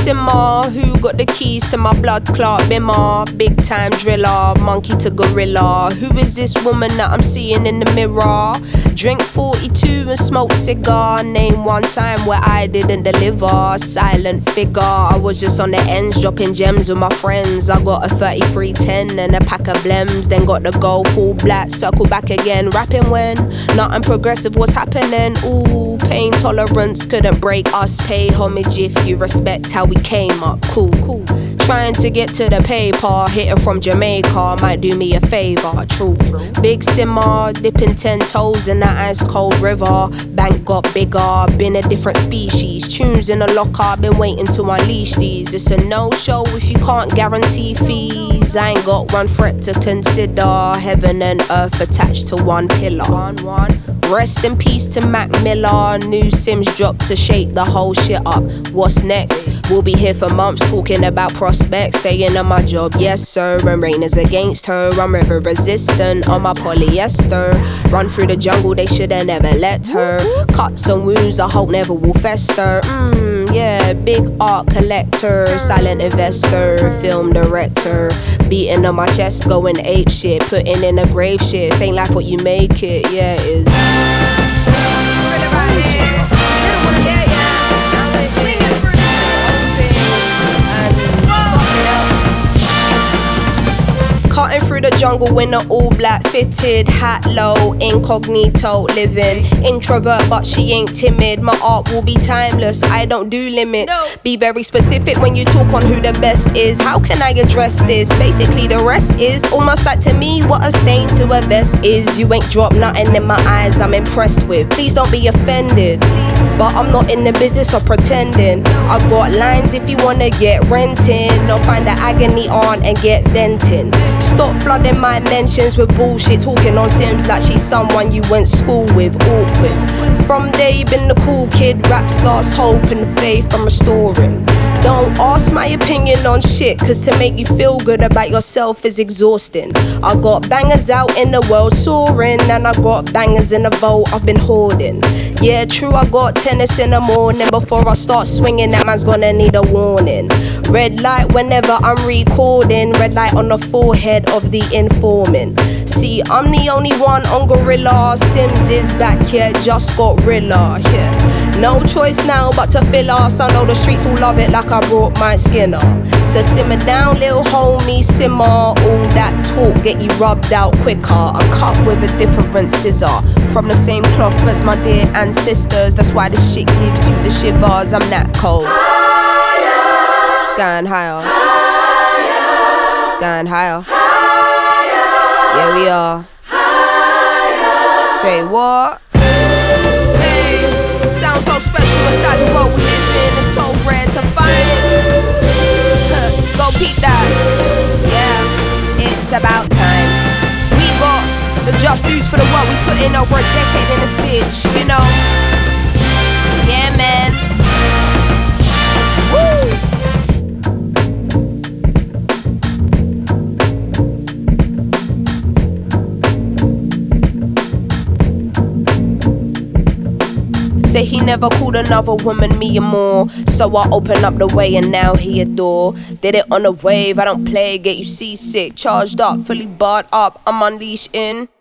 simmer, who got the keys to my blood clot bimmer? Big time driller, monkey to gorilla. Who is this woman that I'm seeing in the mirror? Drink 42 and smoke cigar. Name one time where I didn't deliver. Silent figure, I was just on the ends dropping gems with my friends. I got a 3310 and a pack of blems. Then got the gold full black, circle back again. Rapping when nothing progressive was happening. Ooh, pain tolerance couldn't break us. Pay homage if you respect how we came up. Cool. Trying to get to the paper, hitting from Jamaica might do me a favor. True. Big simmer, dipping 10 toes in the ice cold river. Bank got bigger, been a different species. Tunes in the locker, been waiting to unleash these. It's a no-show if you can't guarantee fees. I ain't got one threat to consider. Heaven and earth attached to one pillar. Rest in peace to Mac Miller. New Sims dropped to shake the whole shit up. What's next? We'll be here for months talking about prospects. Staying on my job, yes sir. And rain is against her. I'm river resistant on my polyester. Run through the jungle, they shoulda never let her. Cuts and wounds I hope never will fester. Yeah, big art collector, silent investor, film director. Beating on my chest, going ape shit, putting in a grave shit. Ain't like what you make it, yeah it is. Cutting through the jungle in an all black fitted hat low, incognito living. Introvert but she ain't timid. My art will be timeless, I don't do limits. Be very specific when you talk on who the best is. How can I address this? Basically the rest is almost like to me what a stain to a vest is. You ain't dropped nothing in my eyes I'm impressed with. Please don't be offended, but I'm not in the business of pretending. I got lines if you wanna get renting, or find the agony on and get venting. Stop flooding my mentions with bullshit, talking on Sims like she's someone you went school with. Awkward. From day been the cool kid, raps lost hope and faith I'm restoring. Don't ask my opinion on shit, cause to make you feel good about yourself is exhausting. I got bangers out in the world soaring, and I got bangers in the vault I've been hoarding. Yeah true, I got tennis in the morning. Before I start swinging, that man's gonna need a warning. Red light whenever I'm recording, red light on the forehead of the informant. See, I'm the only one on Gorilla. Sims is back here, just got Rilla, yeah. No choice now but to fill us. I know the streets will love it like I brought my Skinner. So simmer down, little homie, simmer. All that talk get you rubbed out quicker. I'm cut with a different scissor, from the same cloth as my dear ancestors. That's why this shit gives you the shivers. I'm that cold. Higher. Going higher. Higher. Going higher. Higher. Yeah we are. Higher. Say what? Sounds so special inside the world we live in. It's so rare to find. Go peep that. Yeah, it's about time. We got the just dues for the work we put in over a decade in this bitch, you know. Yeah, man. Woo! Say he never called another woman me and more, so I open up the way and now he adore. Did it on a wave, I don't play, get you seasick. Charged up, fully barred up, I'm unleashed in